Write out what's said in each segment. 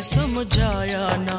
समझाया ना।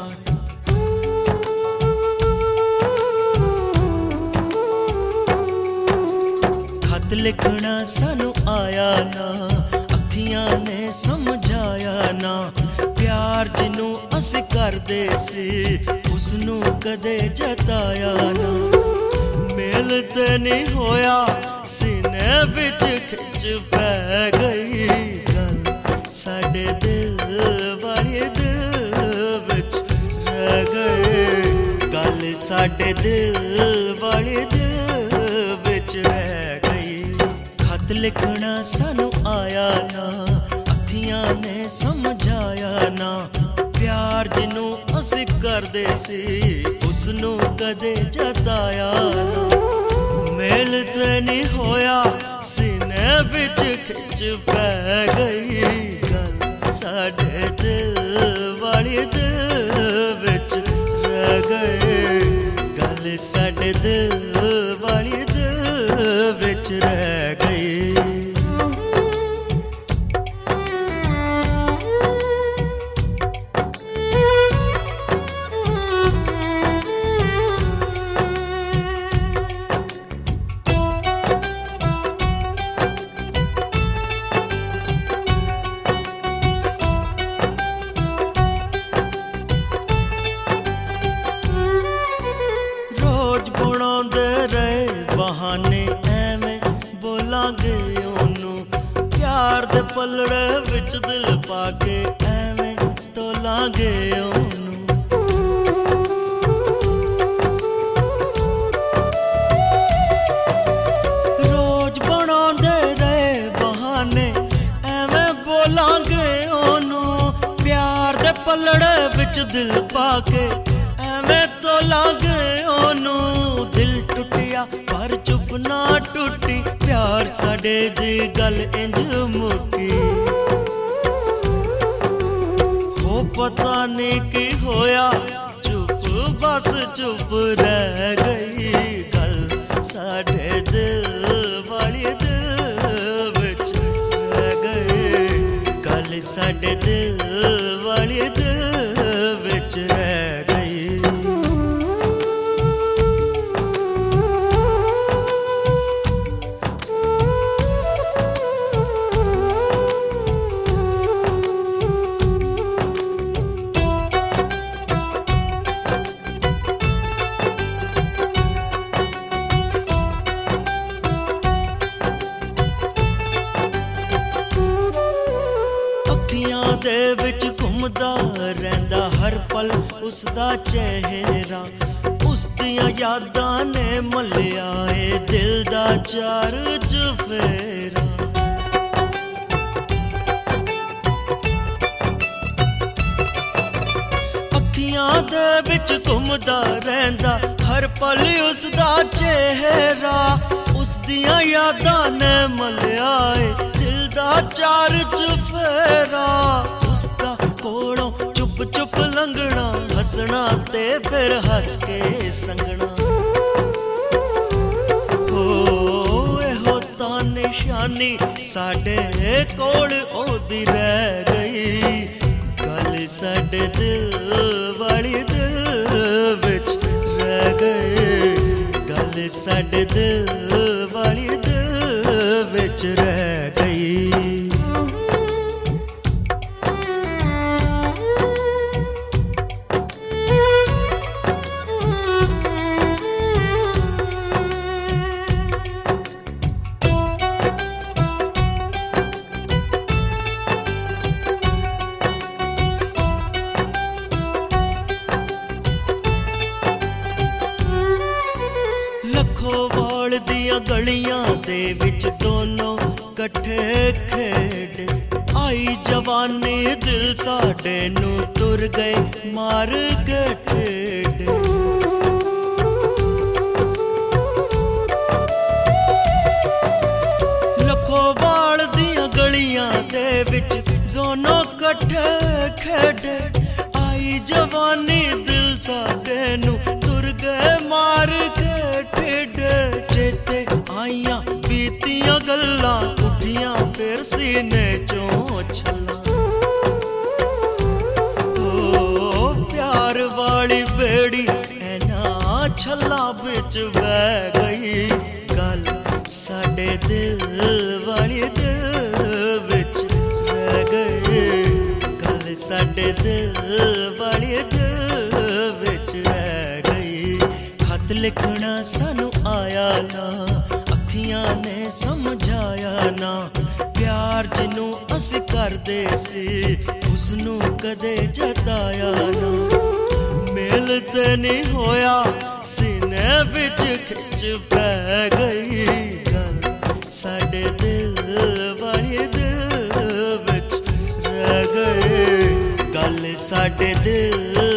खत लिखना सानू आया ना, अखियां ने समझाया ना। प्यार जिनू अस करदे सी उसनू कदे जताया ना। मेल ते नहीं होया सीने विच खिच पै गई गल साडे दिल वाले दिल विच रह गई। गल साडे दिल वाले दिल विच रह गई। खत लिखना सानू आया ना, अखियां ने समझाया ना। प्यार जिनू अस करदे सी उसनू कदे जताया ना। मेल ते नहीं होया सीने विच खिच पै गई गल साडे दिल वाले दिल विच रह गई। गल साडे दिल वाले दिल विच रह गई। बहाने एवें बोलांगे ओनू, प्यार दे पलड़े विच दिल पाके एवें तोलांगे ओनू। रोज बनांदे रहे बहाने एवें बोलांगे ओनू, प्यार दे पलड़े विच दिल पाके एवें तोलांगे ओनू। दिल टुटिया पर चुप ना टूटी, प्यार साडे दी गल इंज मुकी। हो पता नहीं की होया चुप बस चुप रह गई गल साडे दिल वाले दिल विच रह गई। गल साडे दिल वाले दिल विच रह गई। दे विच घुमदा रहिंदा हर पल उसदा चेहरा, उस दियां यादां ने मल्लिया ए दिल दा चार चफेरा। अखियां दे विच घुमदा रहिंदा हर पल उसदा चेहरा, उस दियां यादां ने मल्लिया ए दिल दा चार चफेरा। उसदा कोलों चुप चुप लंघना, हसना ते फिर हस के संगना। हो ता निशानी साडे कोल ओदी रह गई गल साडे दिल वाले दिल विच रह गई। गल साडे दिल वाले दिल विच रह गई। लखोवाल दियां गलियां दे विच दोनों कट्ठे खेड, आई जवानी दिल साडे नू तुर गए मार के ठेड। लखोवाल दियां गलियां दे विच दोनों कट्ठे खेड, आई जवानी दिल साडे नू तुर गए मार के ठेड। चेते आइयां बीतियां गल्लां उठियां फिर सीने चों छल्लां। छल्ला बिच बह गई गल साडे दिल वाली दिल बिच रह गई गल साडे दिल वाली दिल बिच रह गई। खत लिखना सानू आया ना अखियां ने समझाया ना प्यार जिन्नू असी करदे सी उसनू कदे जताया ना मेल ते नहीं होया सीने बिच खिच पै गई गल साडे दिल वाली दिल बिच रह गई गल साडे दिल